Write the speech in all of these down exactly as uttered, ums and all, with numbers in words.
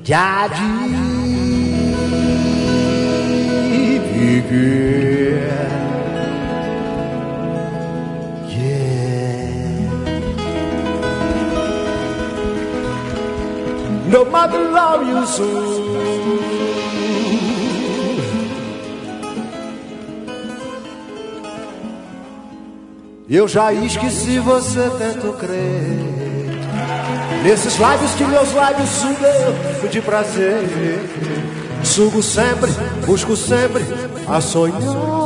Já tive que no matter love you so. Eu já esqueci, você tento crer nesses lábios que meus lábios sugam de prazer. Sugo sempre, busco sempre a sonhar.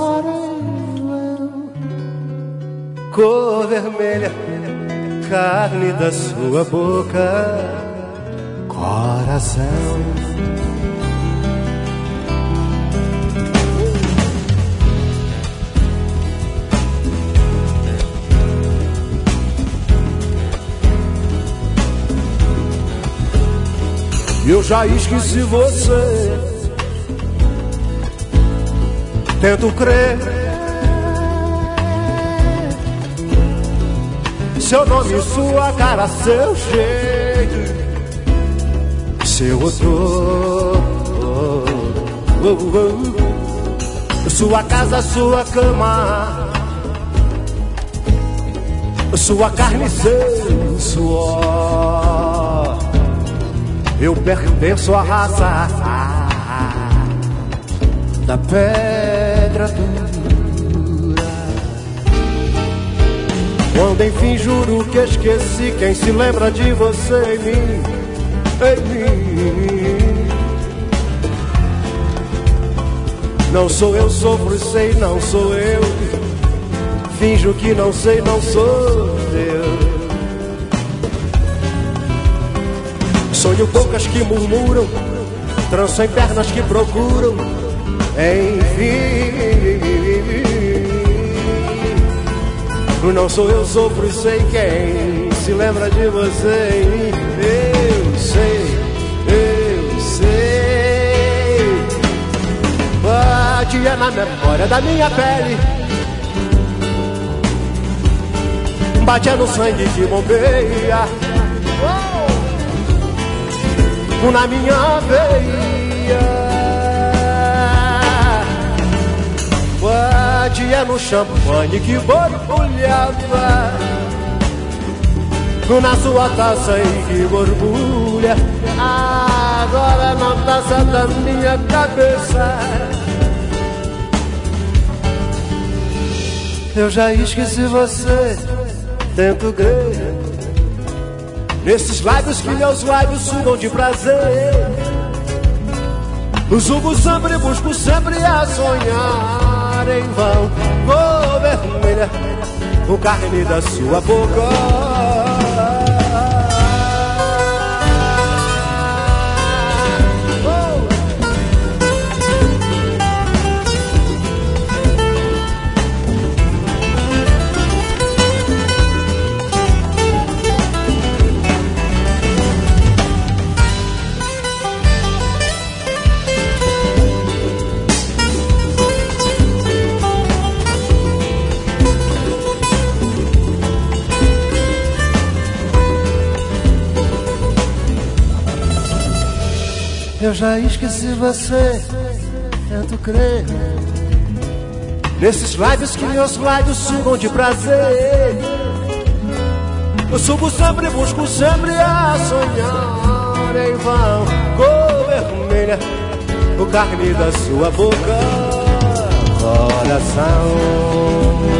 Cor vermelha, carne da sua boca, coração. Eu já esqueci você, tento crer seu nome, sua cara, seu jeito, seu odor, oh, oh, oh. Sua casa, sua cama, sua carne, seu suor. Eu pertenço à raça da pedra dura. Quando enfim juro que esqueci, quem se lembra de você em mim, em mim. Não sou eu, sofro e sei, não sou eu. Finjo que não sei, não sou eu. Sonho bocas que murmuram, tranço em pernas que procuram, enfim. Não sou eu, sofro e sei, quem se lembra de você em mim. Eu sei, eu sei. Batia na memória da minha pele, batia no sangue que bombeia na minha veia, batia no champanhe que borbulhava na sua taça e que borbulha agora na taça da minha cabeça. Eu já esqueci você, tento crer nesses lábios que meus lábios sugam de prazer. Os julgo sempre, busco sempre a sonhar em vão. Cor vermelha, o carne da sua boca. Eu já esqueci você, tento crer nesses lábios que meus lábios sugam de prazer. Eu subo sempre, busco sempre a sonhar em vão. Cor vermelha, o carne da sua boca, coração.